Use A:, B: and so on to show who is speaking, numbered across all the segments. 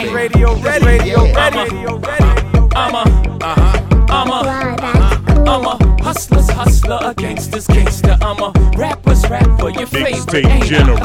A: Radio ready. I'm a hustler, a gangster. I'm a rapper's rapper, your favorite.
B: Mixtape General.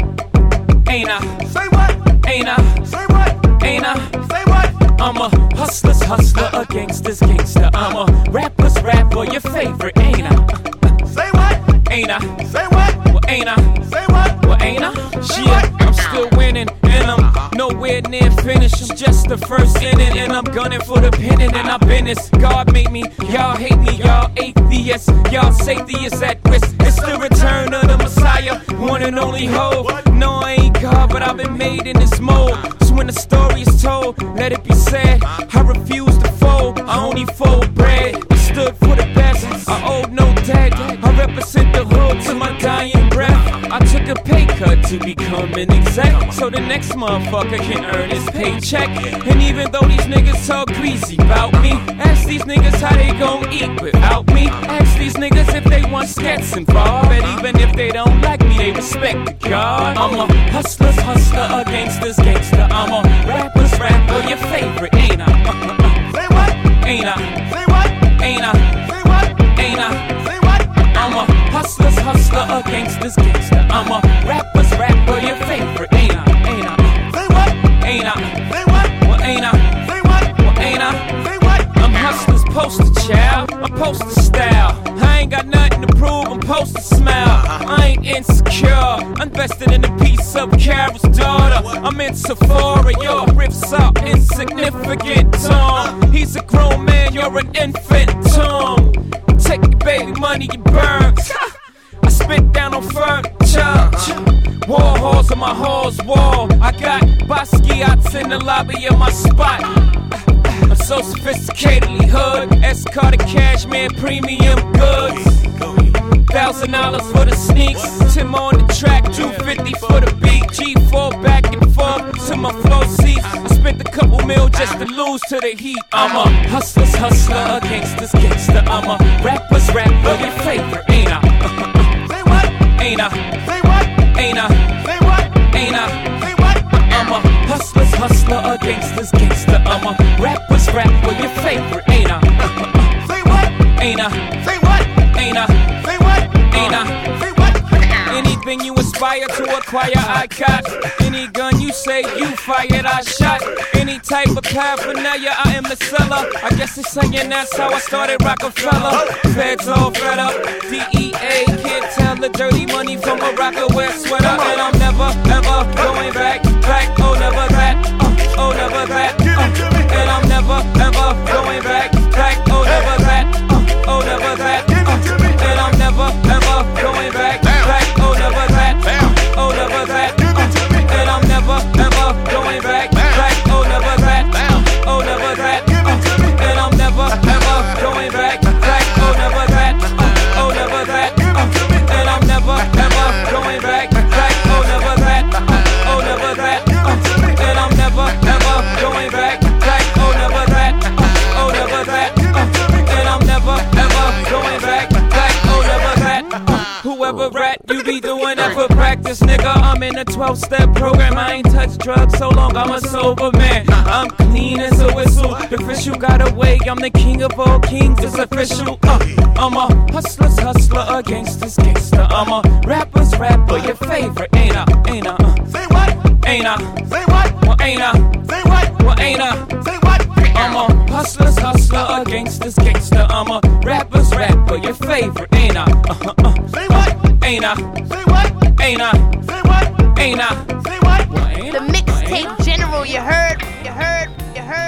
A: Ain't I?
C: Say what?
A: Ain't I?
C: Say what?
A: Ain't I?
C: Say what?
A: I'm a hustler, a gangster. I'm a rapper's rapper, your favorite. Ain't I?
C: Say what?
A: Ain't I?
C: Say what?
A: Well, ain't I?
C: Say what?
A: Well, ain't I? Shit, I'm still winning, and I'm nowhere near finished. I'm just the first inning, and I'm gunning for the pennant, and I've been this. God made me, y'all hate me, y'all atheists, y'all safety is at risk. It's the return of the Messiah, one and only hope. No, I ain't God, but I've been made in this mold. So when the story is told, let it be said. I refuse to fold, I only fold bread. I stood for the best, I owe no debt. I represent the hood to my dying breath. I took a pay cut to become an exec, so the next motherfucker can earn his paycheck. And even though these niggas talk greasy about me, ask these niggas how they gon' eat without me. Ask these niggas if they want skets involved, and even if they don't like me, they respect the God. I'm a hustler, a gangster. I'm a rapper's rapper, your favorite, ain't I?
C: Say what?
A: Ain't I?
C: Say what?
A: Ain't I?
C: Say what?
A: Ain't I?
C: Say what?
A: I'm a hustler, a gangster. I'm a rapper's rapper, your favorite, ain't I? Ain't I?
C: Say what?
A: Ain't I?
C: Say what?
A: Well, ain't I?
C: Say what?
A: Well, ain't I?
C: Say what?
A: I'm hustler's poster child, I'm poster style. I ain't got nothing to prove, I'm poster smile. I ain't insecure, invested in a piece of Carol's daughter. I'm in Sephora, your riffs are insignificant, Tom. He's a grown man, you're an infant, Tom. Take your baby money, you burn. I spit down on furniture. War halls on my hall's wall. I got Basquiat's in the lobby of my spot. I'm so sophisticatedly hood. Escorted cashmere premium goods. $1,000 for the sneaks. Tim on the track, $250 for the beat. G4 back and forth to my floor seats. I spent a couple mil just to lose to the heat. I'm a hustler, a gangster. I'm a rapper's rapper, your favorite, ain't I?
C: Say what?
A: Ain't I?
C: Say what?
A: Ain't I?
C: Say what?
A: Ain't I?
C: Say what?
A: I'm a hustler, a gangster. I'm a rapper's rapper, your favorite, ain't I?
C: Say what?
A: Ain't I?
C: Say what?
A: Ain't I?
C: Say what?
A: Ain't I?
C: Say what?
A: Anything you aspire to acquire, I got. Any gun you say you fired, I shot. Any type of paraphernalia, I am the seller. I guess they're saying that's how I started Rockefeller. Feds all fed up, DEA can't tell the dirty money from a Rockaway sweater. And I'm never, ever going back, oh never that, oh never that. And I'm never, ever going back, oh never that, oh never that. And I'm never, ever going back, oh never that, oh never that. And I'm never, ever going back, oh never that, oh never that. And I'm never, ever going back, oh never that, oh never that. And I'm never, ever going back, oh never that, oh never that. And I'm never, ever going back, oh never that, oh never that. And I'm never, ever going back, oh never that. Whoever rat you be doing that for practice, nigga. I'm in a 12-step program. I ain't touched drugs so long, I'm a sober man. I'm clean as a whistle. The official got away. I'm the king of all kings. It's official. I'm a hustler, a gangster. I'm a rapper's rapper, your favorite, ain't I? Ain't I?
C: Say what?
A: Ain't I?
C: Say what?
A: Well, ain't I?
C: Say what?
A: Well, ain't I?
C: Say what?
A: I'm a hustler, a gangster. I'm a rapper's rapper, your favorite, ain't I?
C: Say what?
A: Ain't I?
C: Say what?
A: Ain't I?
C: Say what?
A: Ain't I?